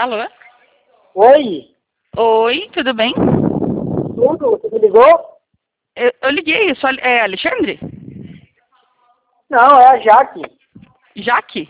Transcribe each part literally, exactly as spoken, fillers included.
Alô? Oi, Oi, tudo bem? tudo? Você me ligou? Eu, eu liguei, eu sou, Ale- é Alexandre? Não, é a Jaque. Jaque?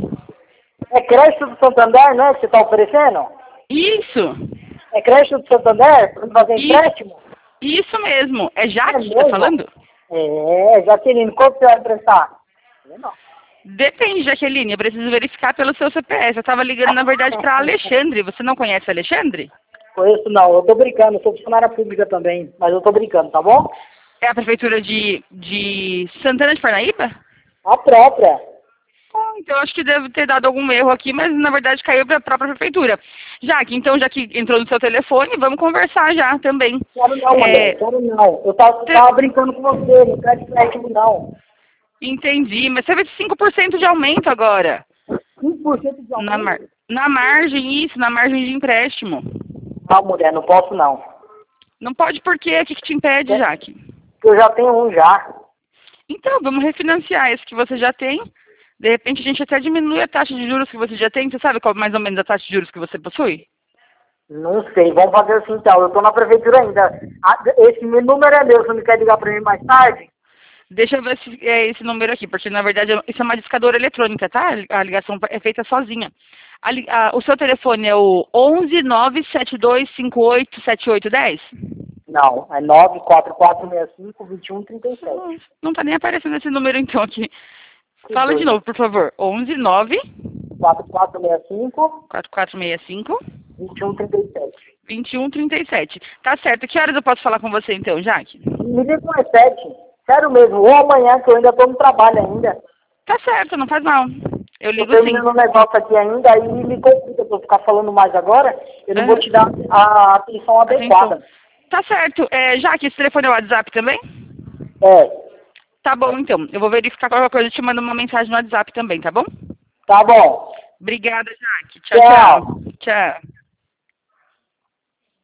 É crédito do Santander, né, que você está oferecendo? Isso! É crédito do Santander? Para fazer Isso, empréstimo? isso mesmo. É É Jaque que tá mesmo? falando? É, Jaqueline, quanto você vai emprestar? Eu não. Depende, Jaqueline, eu preciso verificar pelo seu C P F. Eu tava ligando, na verdade, para Alexandre. Você não conhece Alexandre? Conheço não, eu tô brincando, eu sou funcionária pública também, mas eu tô brincando, tá bom? É a prefeitura de, de Santana de Parnaíba? A própria. Ah, então acho que deve ter dado algum erro aqui, mas na verdade caiu para a própria prefeitura. Jaque, então já que entrou no seu telefone, vamos conversar já também. Quero não, mulher, É, quero não. Eu tava, te- tava brincando com você, não quero empréstimo não. Entendi, mas teve cinco por cento de aumento agora. cinco por cento de Na, mar... aumento? na margem, isso, na margem de empréstimo. Não, mulher, não posso não. Não pode por quê? O que, que te impede, É, Jaque? porque eu já tenho um já. Então, vamos refinanciar esse que você já tem. De repente a gente até diminui a taxa de juros que você já tem. Você sabe qual mais ou menos a taxa de juros que você possui? Não sei, vamos fazer assim então. Eu tô na prefeitura ainda. Ah, esse meu número é meu, você não quer ligar pra mim mais tarde? Deixa eu ver se é esse número aqui, porque na verdade isso é uma discadora eletrônica, tá? A ligação é feita sozinha. A li- a- o seu telefone é o onze nove sete dois cinco oito sete oito um zero? Não, é nove quatro quatro seis cinco, dois um três Não, sete. não tá nem aparecendo esse número então aqui. Que Fala de doido. novo, por favor. onze nove quatro quatro seis cinco, quatro quatro seis cinco dois um três sete. dois um três sete. Tá certo. Que horas eu posso falar com você então, Jaque? Me liga mais sete. Sério mesmo, ou amanhã que eu ainda tô no trabalho ainda. Tá certo, não faz mal. Eu Tô ligo sim. terminando um negócio aqui ainda, aí me complica pra eu ficar falando mais agora, eu não vou Aham. te dar a atenção Atenção. adequada. Tá certo. É, Jaque, esse telefone é o WhatsApp também? É, Tá bom, então. Eu vou verificar qualquer coisa e te mando uma mensagem no WhatsApp também, tá bom? tá bom. Obrigada, Jaque. Tchau, Tchau. tchau. Tchau.